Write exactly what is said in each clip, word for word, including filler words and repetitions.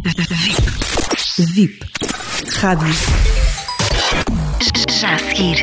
V I P Rádio. Já a seguir,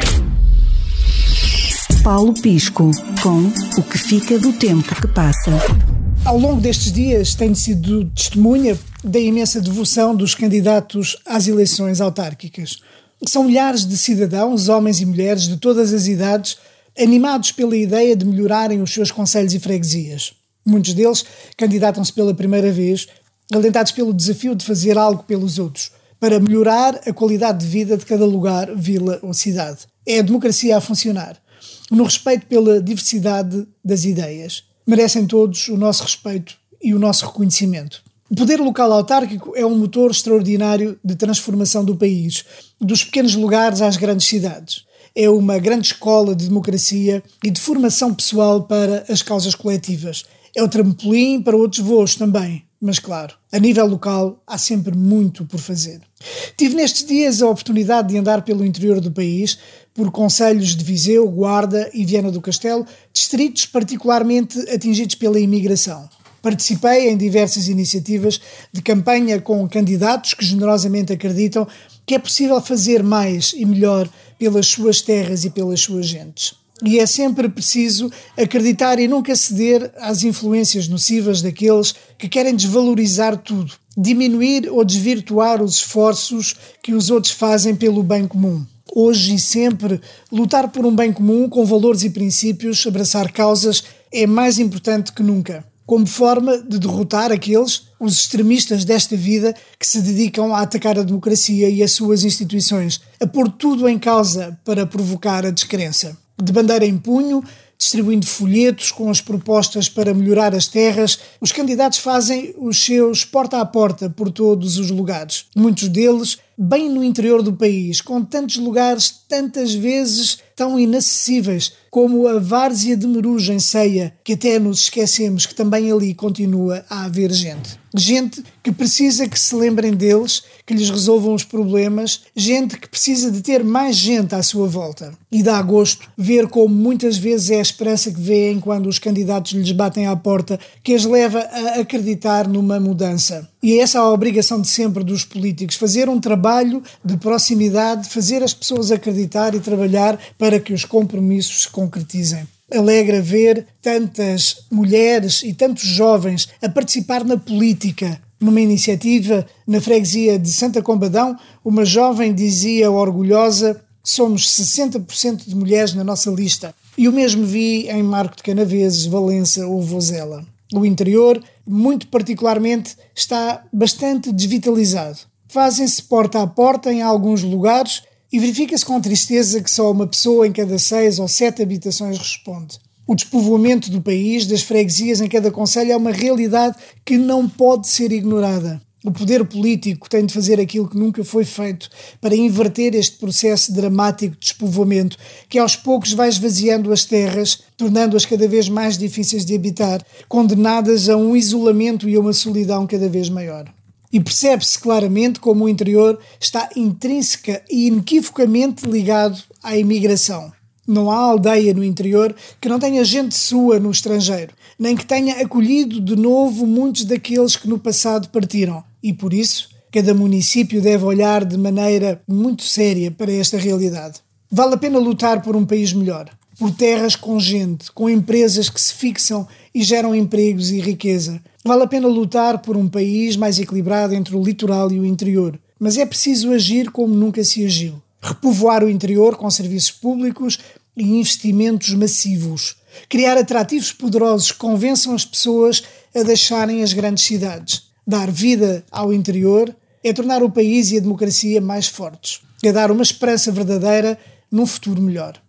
Paulo Pisco com O que fica do tempo que passa. Ao longo destes dias tenho sido testemunha da imensa devoção dos candidatos às eleições autárquicas. São milhares de cidadãos, homens e mulheres de todas as idades, animados pela ideia de melhorarem os seus concelhos e freguesias. Muitos deles candidatam-se pela primeira vez, alentados pelo desafio de fazer algo pelos outros, para melhorar a qualidade de vida de cada lugar, vila ou cidade. É a democracia a funcionar, no respeito pela diversidade das ideias. Merecem todos o nosso respeito e o nosso reconhecimento. O poder local autárquico é um motor extraordinário de transformação do país, dos pequenos lugares às grandes cidades. É uma grande escola de democracia e de formação pessoal para as causas coletivas. É o trampolim para outros voos também, mas claro, a nível local há sempre muito por fazer. Tive nestes dias a oportunidade de andar pelo interior do país, por concelhos de Viseu, Guarda e Viana do Castelo, distritos particularmente atingidos pela imigração. Participei em diversas iniciativas de campanha com candidatos que generosamente acreditam que é possível fazer mais e melhor pelas suas terras e pelas suas gentes. E é sempre preciso acreditar e nunca ceder às influências nocivas daqueles que querem desvalorizar tudo, diminuir ou desvirtuar os esforços que os outros fazem pelo bem comum. Hoje e sempre, lutar por um bem comum com valores e princípios, abraçar causas, é mais importante que nunca, como forma de derrotar aqueles, os extremistas desta vida, que se dedicam a atacar a democracia e as suas instituições, a pôr tudo em causa para provocar a descrença. De bandeira em punho, distribuindo folhetos com as propostas para melhorar as terras, os candidatos fazem os seus porta a porta por todos os lugares. Muitos deles bem no interior do país, com tantos lugares, tantas vezes tão inacessíveis, como a várzea de Meruja em Ceia, que até nos esquecemos que também ali continua a haver gente. Gente que precisa que se lembrem deles, que lhes resolvam os problemas, gente que precisa de ter mais gente à sua volta. E dá gosto ver como muitas vezes é a esperança que vêem quando os candidatos lhes batem à porta, que as leva a acreditar numa mudança. E é essa a obrigação de sempre dos políticos, fazer um trabalho de proximidade, fazer as pessoas acreditar e trabalhar para que os compromissos se concretizem. Alegra ver tantas mulheres e tantos jovens a participar na política. Numa iniciativa na freguesia de Santa Combadão, uma jovem dizia orgulhosa: somos sessenta por cento de mulheres na nossa lista. E o mesmo vi em Marco de Canaveses, Valença ou Vozela. O interior, muito particularmente, está bastante desvitalizado. Fazem-se porta a porta em alguns lugares e verifica-se com tristeza que só uma pessoa em cada seis ou sete habitações responde. O despovoamento do país, das freguesias em cada concelho, é uma realidade que não pode ser ignorada. O poder político tem de fazer aquilo que nunca foi feito para inverter este processo dramático de despovoamento, que aos poucos vai esvaziando as terras, tornando-as cada vez mais difíceis de habitar, condenadas a um isolamento e a uma solidão cada vez maior. E percebe-se claramente como o interior está intrínseca e inequivocamente ligado à imigração. Não há aldeia no interior que não tenha gente sua no estrangeiro, nem que tenha acolhido de novo muitos daqueles que no passado partiram. E por isso, cada município deve olhar de maneira muito séria para esta realidade. Vale a pena lutar por um país melhor, por terras com gente, com empresas que se fixam e geram empregos e riqueza. Vale a pena lutar por um país mais equilibrado entre o litoral e o interior. Mas é preciso agir como nunca se agiu. Repovoar o interior com serviços públicos e investimentos massivos. Criar atrativos poderosos que convençam as pessoas a deixarem as grandes cidades. Dar vida ao interior é tornar o país e a democracia mais fortes. É dar uma esperança verdadeira num futuro melhor.